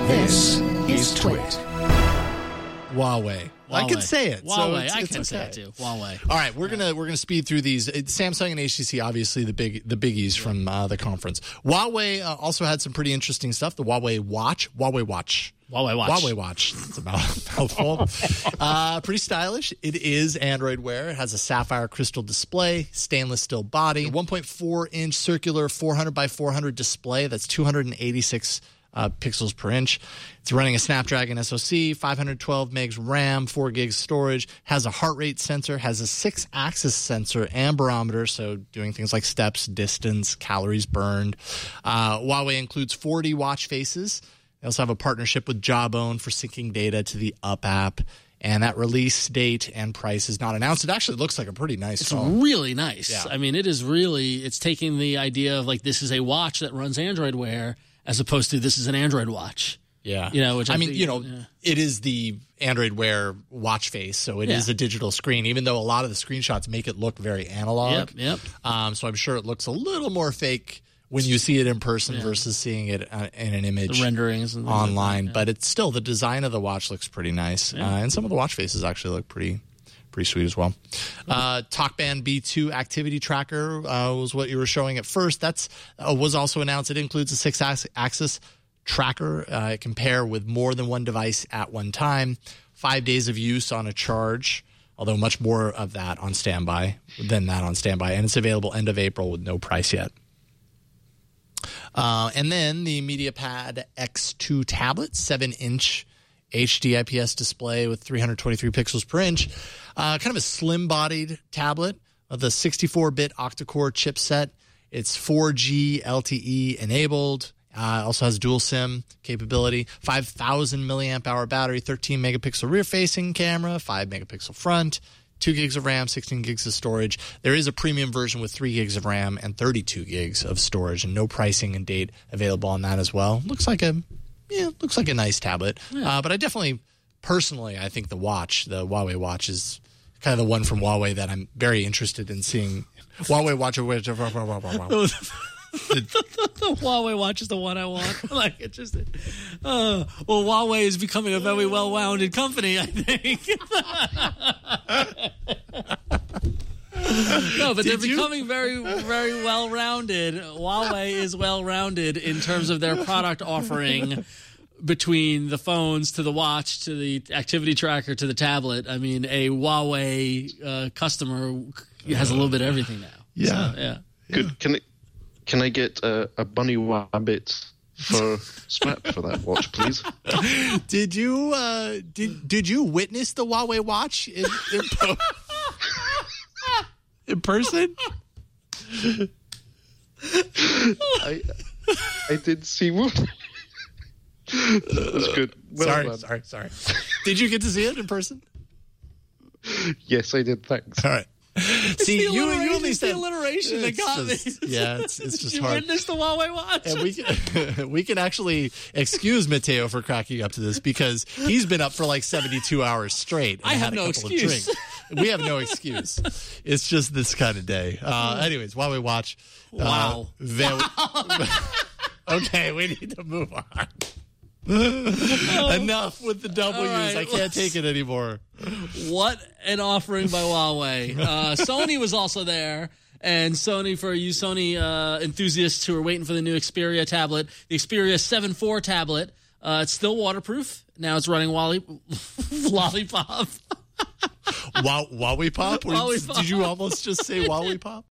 This is Twit. Huawei. I can say it. Huawei. So I it's can say okay. it too. Huawei. All right, we're gonna speed through these. Samsung and HTC, obviously the biggies from the conference. Huawei also had some pretty interesting stuff. The Huawei Watch. It's a mouthful. Pretty stylish. It is Android Wear. It has a sapphire crystal display, stainless steel body, 1.4-inch circular 400 by 400 display. That's 286 pixels per inch. It's running a Snapdragon SoC, 512 megs RAM, 4 gigs storage, has a heart rate sensor, has a 6-axis sensor and barometer, so doing things like steps, distance, calories burned. Huawei includes 40 watch faces. They also have a partnership with Jawbone for syncing data to the Up app. And that release date and price is not announced. It actually looks like a pretty nice phone. It's really nice. Yeah. I mean, it's taking the idea of like this is a watch that runs Android Wear as opposed to this is an Android watch. Yeah. Which it is the Android Wear watch face, so it is a digital screen, even though a lot of the screenshots make it look very analog. Yep. So I'm sure it looks a little more fake when you see it in person versus seeing it in an image, the renderings and online. But it's still, the design of the watch looks pretty nice. And some of the watch faces actually look pretty sweet as well. TalkBand B2 activity tracker was what you were showing at first. That's was also announced. It includes a 6-axis tracker. It can pair with more than one device at one time. 5 days of use on a charge, although much more of that on standby than that on standby. And it's available end of April with no price yet. And then the MediaPad X2 tablet, 7-inch HD IPS display with 323 pixels per inch. Kind of a slim-bodied tablet with a 64-bit octa-core chipset. It's 4G LTE enabled. Also has dual SIM capability. 5,000 milliamp hour battery, 13 megapixel rear-facing camera, 5 megapixel front, 2 gigs of RAM, 16 gigs of storage. There is a premium version with 3 gigs of RAM and 32 gigs of storage, and no pricing and date available on that as well. Looks like a nice tablet. Yeah. But I definitely, personally, I think the Huawei watch is kind of the one from Huawei that I'm very interested in seeing. Huawei watch. The Huawei watch is the one I want. Like it just. Huawei is becoming a very well-rounded company, I think. No, but they're becoming very, very well-rounded. Huawei is well-rounded in terms of their product offering between the phones to the watch to the activity tracker to the tablet. I mean, a Huawei customer has a little bit of everything now. Yeah. So, yeah. Good. Can I get a bunny rabbit for Snap for that watch, please? Did you witness the Huawei watch in person? I did see one. That was good. Well Sorry. Did you get to see it in person? Yes, I did. Thanks. All right. See, you only it's said the alliteration that got me. Yeah, it's just you hard. witnessed the Huawei watch? And we can actually excuse Matteo for cracking up to this because he's been up for like 72 hours straight. And I have had a no couple excuse. Of drinks. We have no excuse. It's just this kind of day. Anyways, Huawei watch. Wow. Okay, we need to move on. Enough with the W's. Right, I can't take it anymore. What an offering by Huawei. Sony was also there. And Sony, for you Sony enthusiasts who are waiting for the new Xperia tablet, the Xperia 7.4 tablet, it's still waterproof. Now it's running Lollipop. Huawei Pop? Huawei Pop. Did you almost just say Huawei Pop?